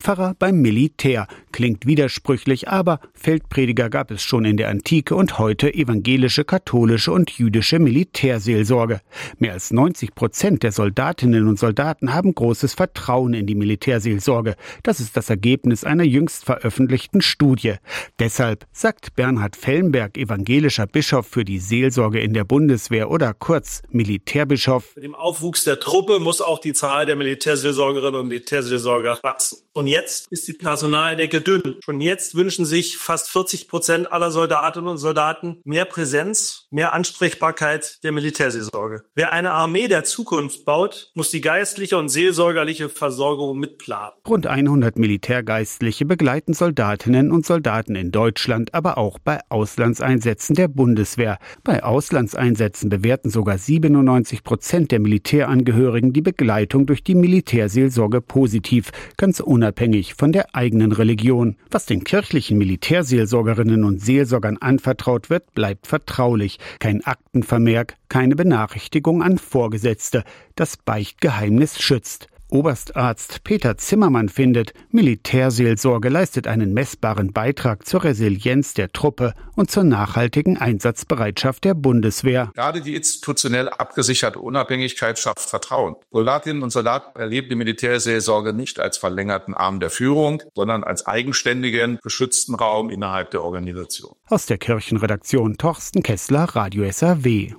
Pfarrer beim Militär. Klingt widersprüchlich, aber Feldprediger gab es schon in der Antike und heute evangelische, katholische und jüdische Militärseelsorge. Mehr als 90% der Soldatinnen und Soldaten haben großes Vertrauen in die Militärseelsorge. Das ist das Ergebnis einer jüngst veröffentlichten Studie. Deshalb, sagt Bernhard Fellenberg, evangelischer Bischof für die Seelsorge in der Bundeswehr oder kurz Militärbischof: Mit dem Aufwuchs der Truppe muss auch die Zahl der Militärseelsorgerinnen und Militärseelsorger wachsen. Und jetzt ist die Personaldecke dünn. Schon jetzt wünschen sich fast 40% aller Soldatinnen und Soldaten mehr Präsenz, mehr Ansprechbarkeit der Militärseelsorge. Wer eine Armee der Zukunft baut, muss die geistliche und seelsorgerliche Versorgung mitplanen. Rund 100 Militärgeistliche begleiten Soldatinnen und Soldaten in Deutschland, aber auch bei Auslandseinsätzen der Bundeswehr. Bei Auslandseinsätzen bewerten sogar 97% der Militärangehörigen die Begleitung durch die Militärseelsorge positiv, ganz unabhängig von der eigenen Religion. Was den kirchlichen Militärseelsorgerinnen und Seelsorgern anvertraut wird, bleibt vertraulich. Kein Aktenvermerk, keine Benachrichtigung an Vorgesetzte. Das Beichtgeheimnis schützt. Oberstarzt Peter Zimmermann findet, Militärseelsorge leistet einen messbaren Beitrag zur Resilienz der Truppe und zur nachhaltigen Einsatzbereitschaft der Bundeswehr. Gerade die institutionell abgesicherte Unabhängigkeit schafft Vertrauen. Soldatinnen und Soldaten erleben die Militärseelsorge nicht als verlängerten Arm der Führung, sondern als eigenständigen, geschützten Raum innerhalb der Organisation. Aus der Kirchenredaktion Torsten Kessler, Radio SAW.